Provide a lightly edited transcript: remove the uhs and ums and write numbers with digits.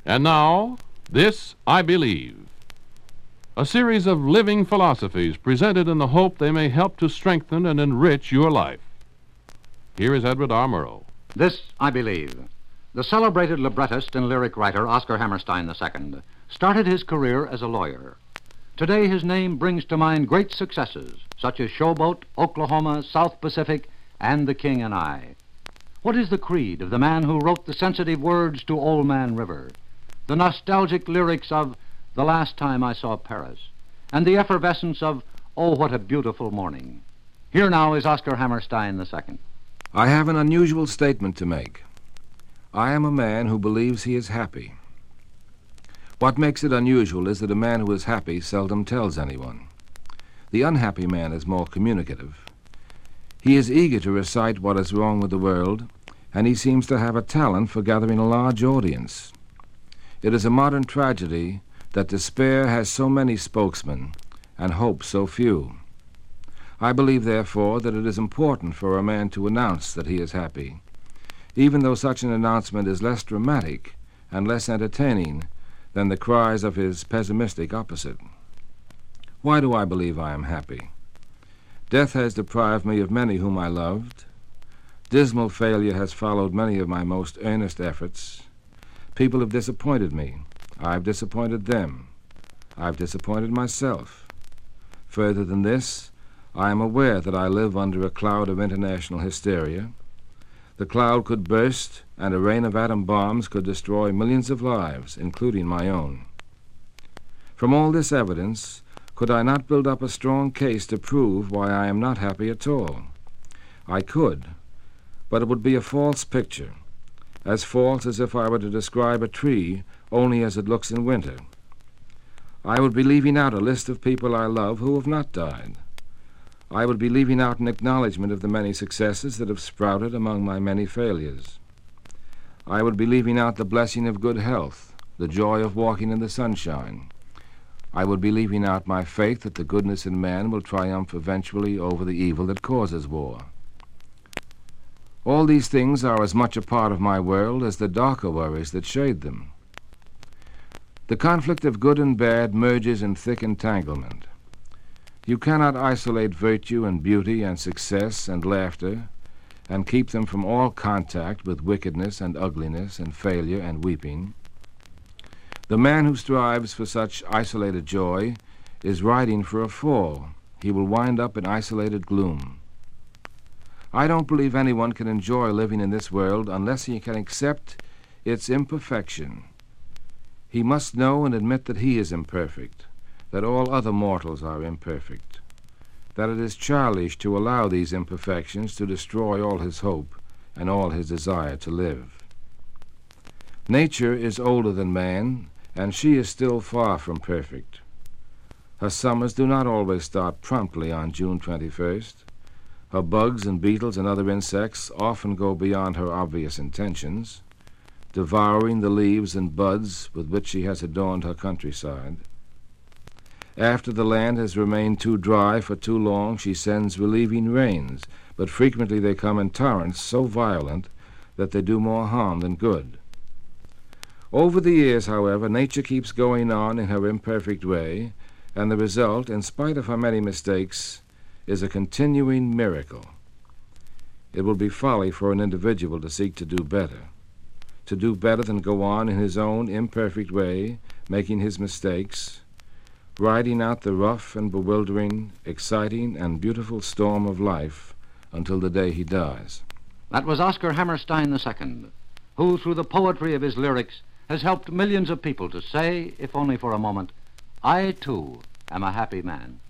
And now, This I Believe, a series of living philosophies presented in the hope they may help to strengthen and enrich your life. Here is Edward R. Murrow. This I Believe. The celebrated librettist and lyric writer Oscar Hammerstein II started his career as a lawyer. Today his name brings to mind great successes, such as Showboat, Oklahoma, South Pacific, and The King and I. What is the creed of the man who wrote the sensitive words to Old Man River, the nostalgic lyrics of The Last Time I Saw Paris, and the effervescence of Oh, What a Beautiful Morning? Here now is Oscar Hammerstein II. I have an unusual statement to make. I am a man who believes he is happy. What makes it unusual is that a man who is happy seldom tells anyone. The unhappy man is more communicative. He is eager to recite what is wrong with the world, and he seems to have a talent for gathering a large audience. It is a modern tragedy that despair has so many spokesmen and hope so few. I believe, therefore, that it is important for a man to announce that he is happy, even though such an announcement is less dramatic and less entertaining than the cries of his pessimistic opposite. Why do I believe I am happy? Death has deprived me of many whom I loved. Dismal failure has followed many of my most earnest efforts. People have disappointed me. I've disappointed them. I've disappointed myself. Further than this, I am aware that I live under a cloud of international hysteria. The cloud could burst, and a rain of atom bombs could destroy millions of lives, including my own. From all this evidence, could I not build up a strong case to prove why I am not happy at all? I could, but it would be a false picture, as false as if I were to describe a tree only as it looks in winter. I would be leaving out a list of people I love who have not died. I would be leaving out an acknowledgement of the many successes that have sprouted among my many failures. I would be leaving out the blessing of good health, the joy of walking in the sunshine. I would be leaving out my faith that the goodness in man will triumph eventually over the evil that causes war. All these things are as much a part of my world as the darker worries that shade them. The conflict of good and bad merges in thick entanglement. You cannot isolate virtue and beauty and success and laughter and keep them from all contact with wickedness and ugliness and failure and weeping. The man who strives for such isolated joy is riding for a fall. He will wind up in isolated gloom. I don't believe anyone can enjoy living in this world unless he can accept its imperfection. He must know and admit that he is imperfect, that all other mortals are imperfect, that it is childish to allow these imperfections to destroy all his hope and all his desire to live. Nature is older than man, and she is still far from perfect. Her summers do not always start promptly on June 21st. Her bugs and beetles and other insects often go beyond her obvious intentions, devouring the leaves and buds with which she has adorned her countryside. After the land has remained too dry for too long, she sends relieving rains, but frequently they come in torrents so violent that they do more harm than good. Over the years, however, nature keeps going on in her imperfect way, and the result, in spite of her many mistakes, is a continuing miracle. It will be folly for an individual to seek to do better than go on in his own imperfect way, making his mistakes, riding out the rough and bewildering, exciting and beautiful storm of life until the day he dies. That was Oscar Hammerstein II, who, through the poetry of his lyrics, has helped millions of people to say, if only for a moment, I, too, am a happy man.